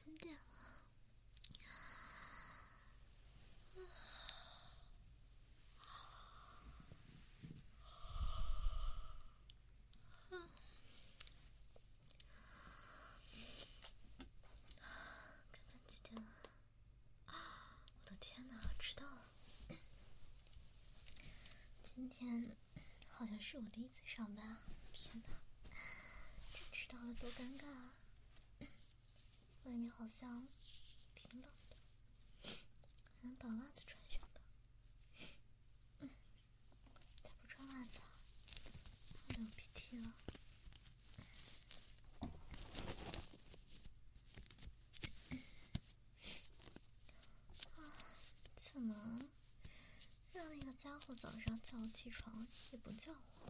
几点了？看看几点了？我的天哪，迟到了！今天好像是我第一次上班，天哪，这迟到了多尴尬啊！外面好像挺冷的，把袜子穿上吧。再不穿袜子要流鼻涕了。怎么让那个家伙早上叫我起床也不叫我？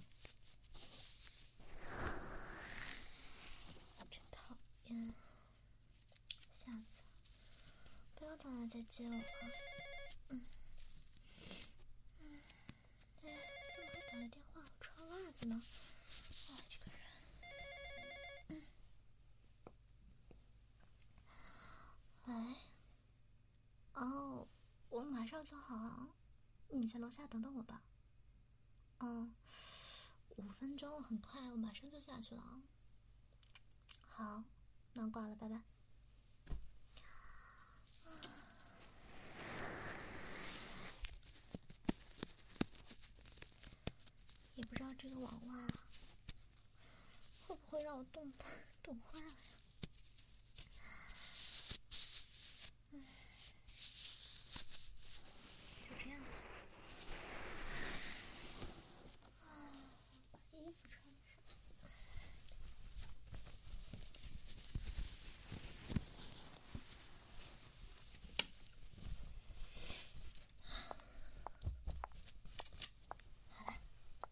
真讨厌！下次不要等他再接我啊！哎，怎么还打来电话？我穿袜子呢。哎，这个人。喂。哦，我马上就好啊，你在楼下等等我吧。5分钟，很快，我马上就下去了。好，那我挂了，拜拜。也不知道这个网袜会不会让我冻坏了呀？就这样吧。把衣服穿上。好了。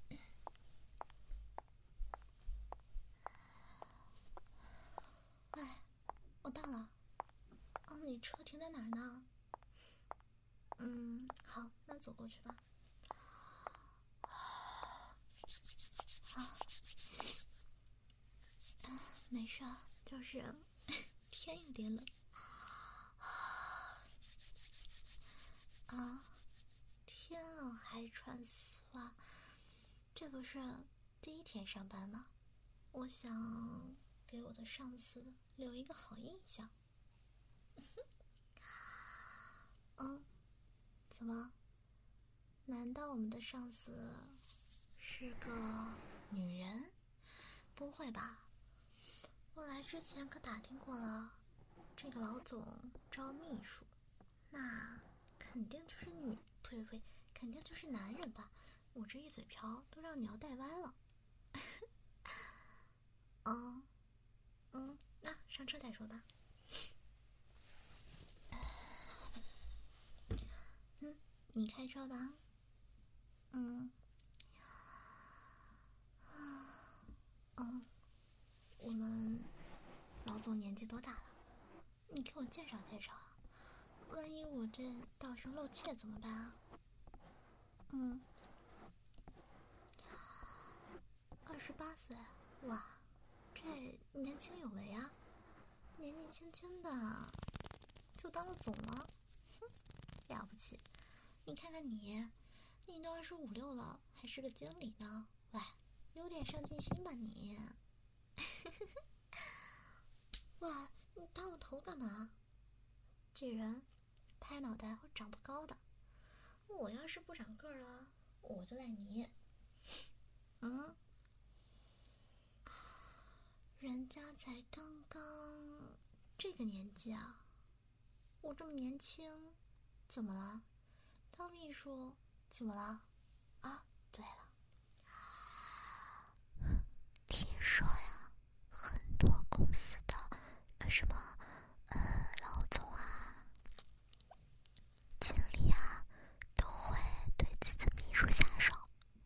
哎，我到了。你车停在哪儿呢？好，那走过去吧。没事，就是天有点冷。天冷还穿丝袜，这不是第一天上班吗？我想给我的上司留一个好印象。怎么？难道我们的上司是个女人？不会吧，我来之前可打听过了，这个老总招秘书，那肯定就是呸，肯定就是男人吧？我这一嘴瓢都让你要带歪了。那上车再说吧。你开车吧。我们老总年纪多大了？你给我介绍介绍啊，万一我这到时候露怯怎么办啊？28岁，哇，这年轻有为啊，年纪轻轻的就当了总了，了不起！你看看你都25、6了，还是个经理呢，喂，有点上进心吧你？哇，你打我头干嘛？这人拍脑袋会长不高的，我要是不长个儿了，我就赖你。人家才刚刚这个年纪啊，我这么年轻，怎么了？当秘书怎么了？啊，对了，听说呀，很多公司的什么老总啊、经理啊，都会对自己的秘书下手，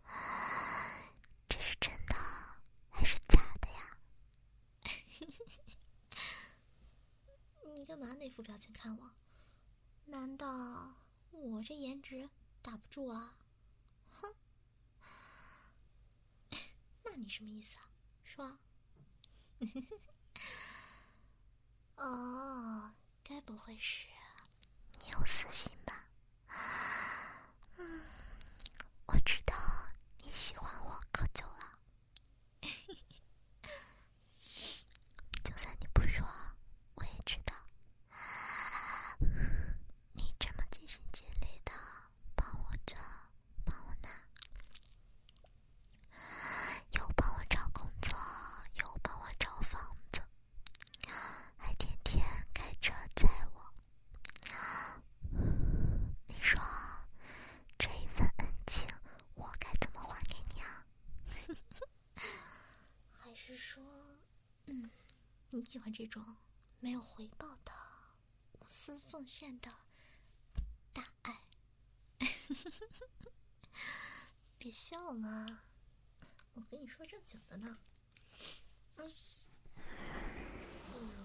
这是真的还是假的呀？你干嘛那副表情看我？难道我这颜值打不住啊？哼！那你什么意思啊？说。 会是你有私心吧？我知道你喜欢我可久了。就算你不说，我也知道。你这么尽心尽力的帮我这，帮我那，又帮我找工作，又帮我找房子，还天天开车载我。你说这一份恩情我该怎么还给你啊？还是说你喜欢这种没有回报的无私奉献的大爱？别笑了，我跟你说正经的呢。不如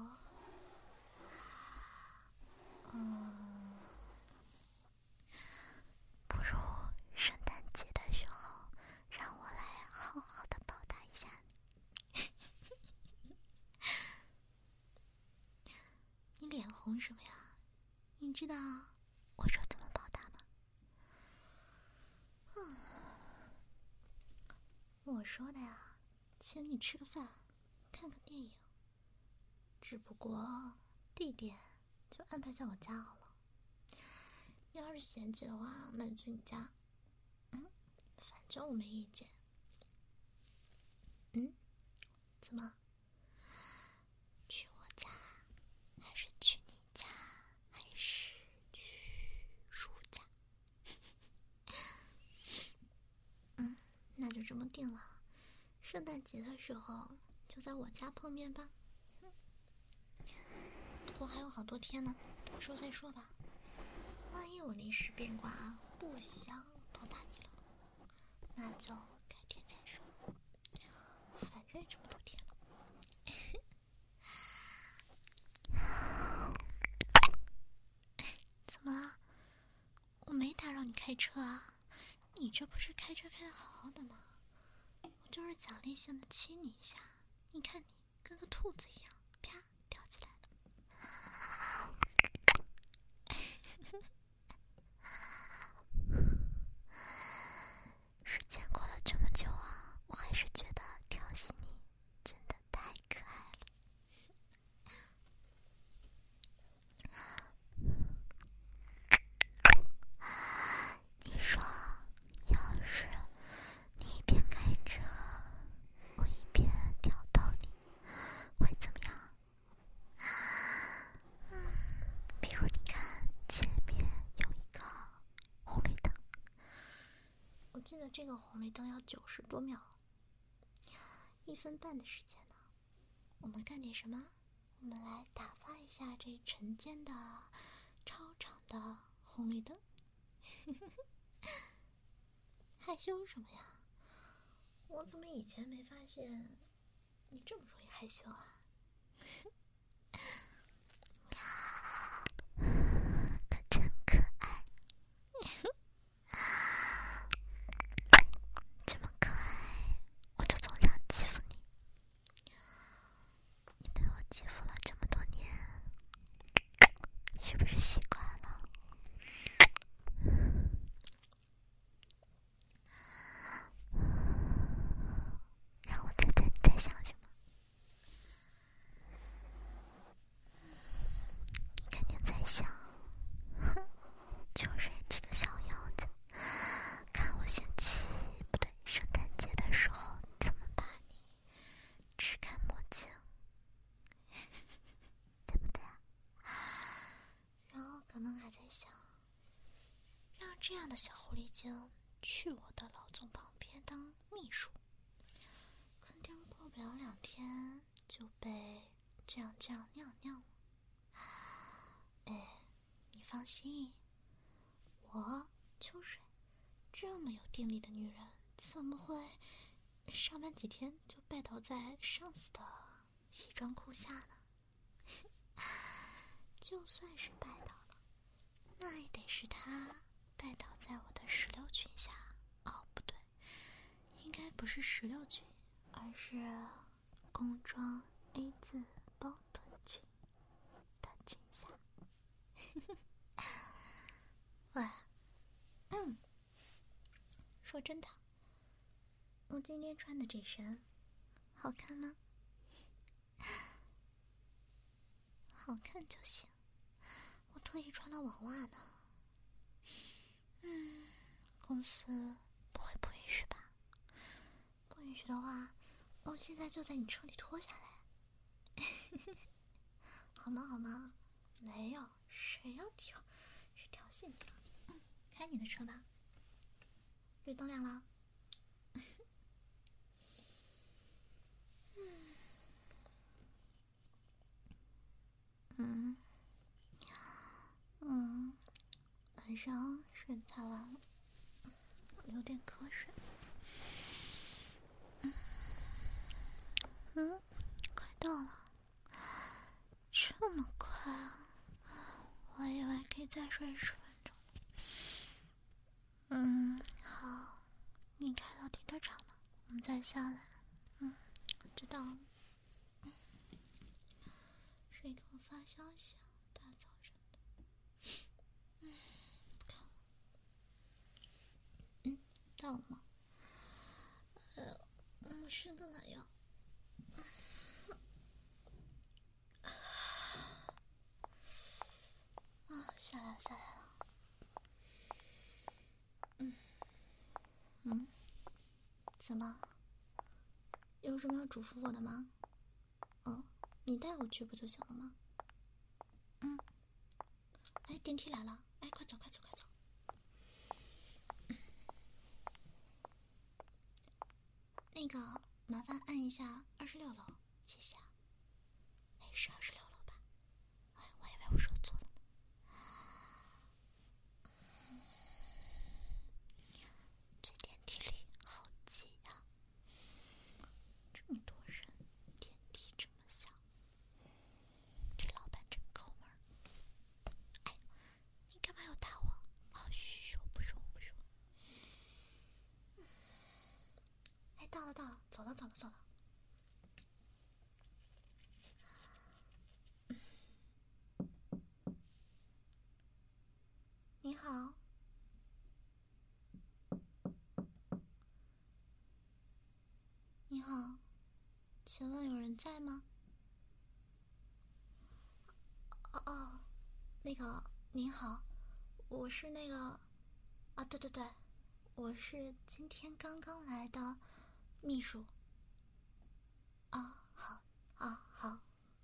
圣诞节的时候让我来好好的报答一下你。你脸红什么呀？你知道我说怎么报答吗？我说的呀，请你吃个饭，看个电影。只不过地点就安排在我家好了。你要是嫌弃的话，那就去你家。反正我没意见。怎么？去我家，还是去你家，还是去叔家？那就这么定了。圣诞节的时候就在我家碰面吧。不过还有好多天呢，到时候再说吧。万一我临时变卦不想报答你了，那就改天再说。反正也这么多天了。怎么了？我没打扰你开车啊？你这不是开车开得好好的吗？我就是奖励性的亲你一下，你看你跟个兔子一样，啪跳起来了。时间过了这么久啊，我还是觉得调戏你真的太可爱了。你说，要是你一边开车，我一边挑逗你，会怎么样？比如你看前面有一个红绿灯，我记得这个红绿灯要90多秒，1分半的时间呢。我们干点什么？我们来打发一下这晨间的超长的红绿灯。害羞什么呀？我怎么以前没发现你这么容易害羞啊？可真可爱。这么可爱，我就总想欺负你。你被我欺负了这么多年，是不是习惯了？让我猜猜你在想什么？你肯定在想，就是这个小妖精，看我星期不对，圣诞节的时候怎么把你吃干抹净，对不对啊？然后可能还在想，让这样的小狐狸精去我的老总旁边当秘书，肯定过不了2天就被这样酿了。你放心，我秋水这么有定力的女人，怎么会上班几天就拜倒在上司的西装裤下呢？就算是拜倒了，那也得是他拜倒在我的16裙下。哦，不对，应该不是16裙，而是工装 A 字包臀裙的裙下。 真的。我今天穿的这身好看吗？好看就行，我特意穿了网袜呢。公司不会不允许吧？不允许的话，我现在就在你车里脱下来。好吗？好吗？没有，谁要挑？是挑衅的。开你的车吧。绿灯亮了。晚上睡得太晚了，有点瞌睡。快到了，这么快啊！我以为可以再睡10分钟。好，你开到停车场吧，我们再下来。知道了。谁给我发消息啊？大早晨的。不看了。到了吗？我伸个懒腰。下来了。怎么？有什么要嘱咐我的吗？你带我去不就行了吗？电梯来了，快走！那个，麻烦按一下26楼，谢谢啊。是26楼吧？我以为我说错了呢。这电梯里好挤呀，这么多人，电梯这么小，这老板真抠门。你干嘛要打我？嘘，我不说。到了，走了。你好。你好，请问有人在吗？那个您好，我是那个对，我是今天刚刚来的秘书。好。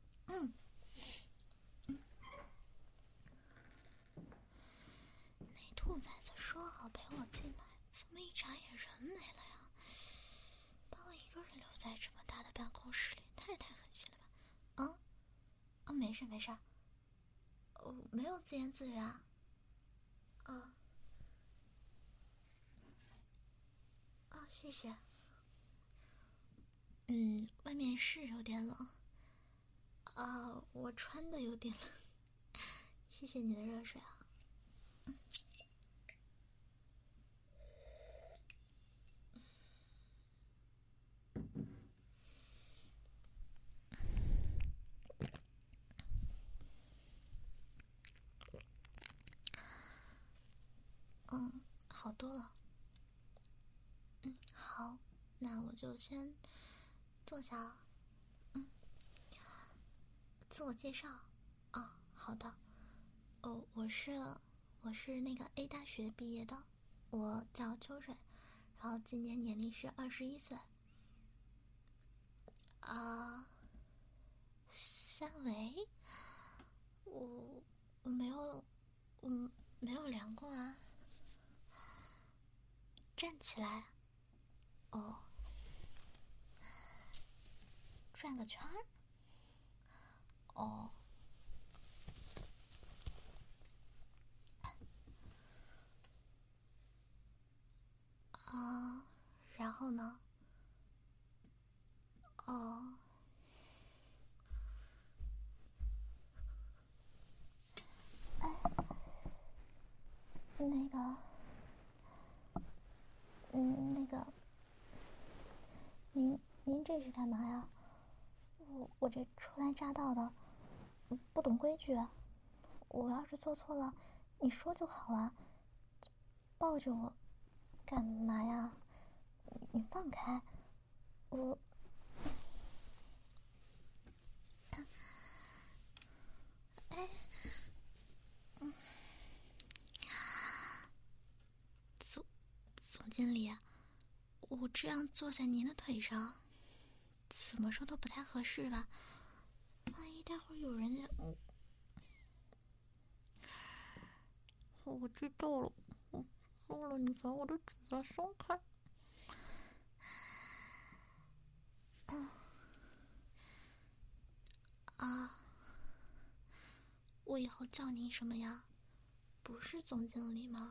那兔崽子说好陪我进来，怎么一眨眼人没了呀？把我一个人留在这么大的办公室里，太狠心了吧？没事，没有自言自语啊。谢谢。外面是有点冷。我穿的有点冷。谢谢你的热水啊。好多了。好，那我就先坐下了。自我介绍。好的。我是那个 A 大学毕业的，我叫秋水，然后今年年龄是21岁。三围，我没有量过啊。站起来。转个圈儿。然后呢？那个，您这是干嘛呀？我这初来乍到的，不懂规矩，我要是做错了，你说就好了，抱着我， 干嘛呀？你放开我。哎，总经理，我这样坐在您的腿上，怎么说都不太合适吧？万一待会儿有人在……我知道了，我说了，你把我的指甲松开。我以后叫您什么呀？不是总经理吗？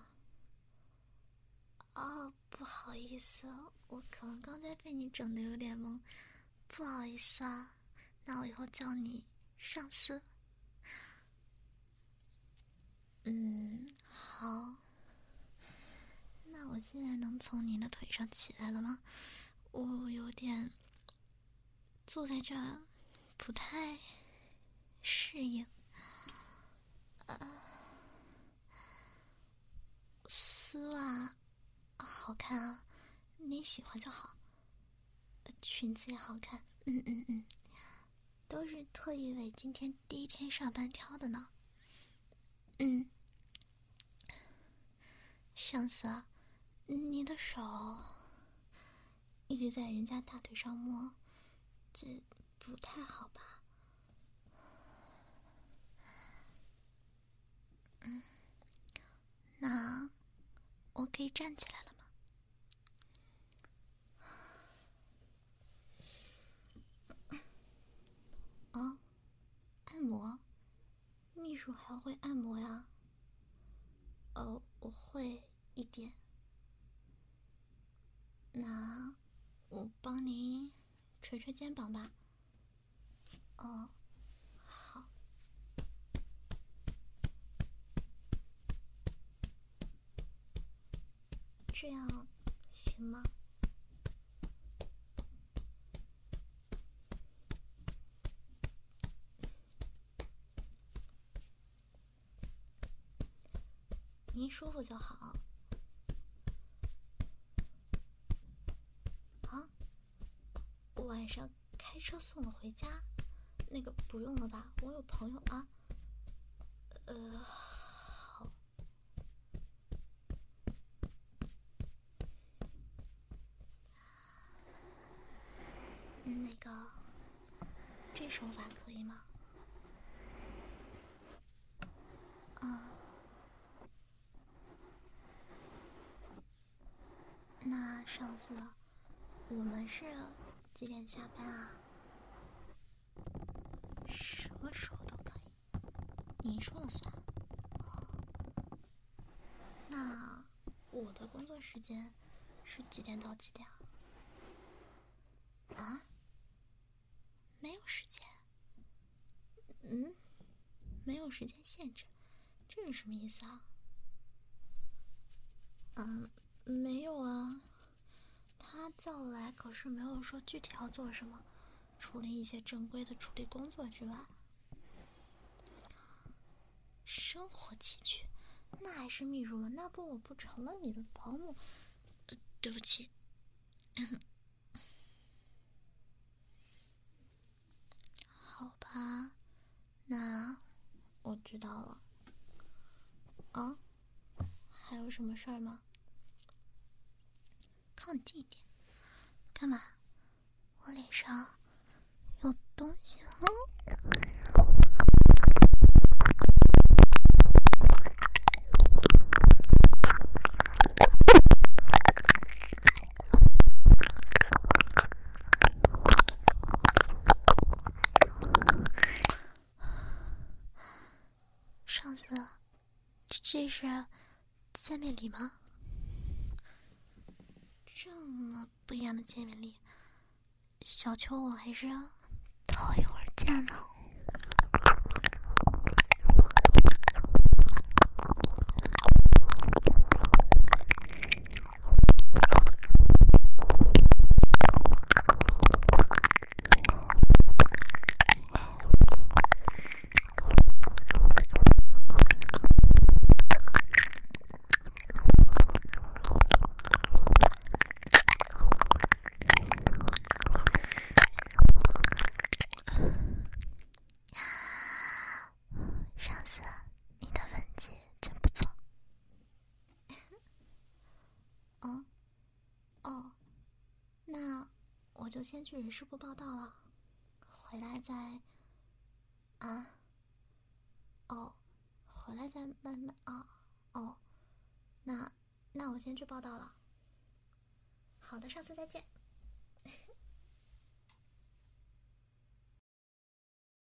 不好意思，我可能刚才被你整得有点懵，不好意思啊。那我以后叫你上司。好。那我现在能从您的腿上起来了吗？我有点坐在这儿不太适应。丝袜好看啊，你喜欢就好。裙子也好看，都是特意为今天第一天上班挑的呢。上司啊，你的手一直在人家大腿上摸，这不太好吧？那我可以站起来了吗？按摩？秘书还会按摩呀？我会一点。那我帮您捶捶肩膀吧。好。这样行吗？您舒服就好。晚上开车送我回家？那个不用了吧，我有朋友啊。好。那个，这手法可以吗？那上司，我们是几点下班啊？什么时候都可以，你说了算。那我的工作时间是几点到几点啊？没有时间？没有时间限制，这是什么意思啊？没有啊。他叫我来，可是没有说具体要做什么，除了一些正规的处理工作之外。生活起居，那还是秘书吗？那不我不成了你的保姆？对不起。好吧，那我知道了。还有什么事儿吗？靠你近一点。干嘛？我脸上有东西吗？上司，这是见面礼吗？这么不一样的见面礼，小秋我还是要头一会儿见呢。 就先去人事部报道了，回来再……啊？哦，回来再慢慢……哦，那我先去报道了。好的，上次再见。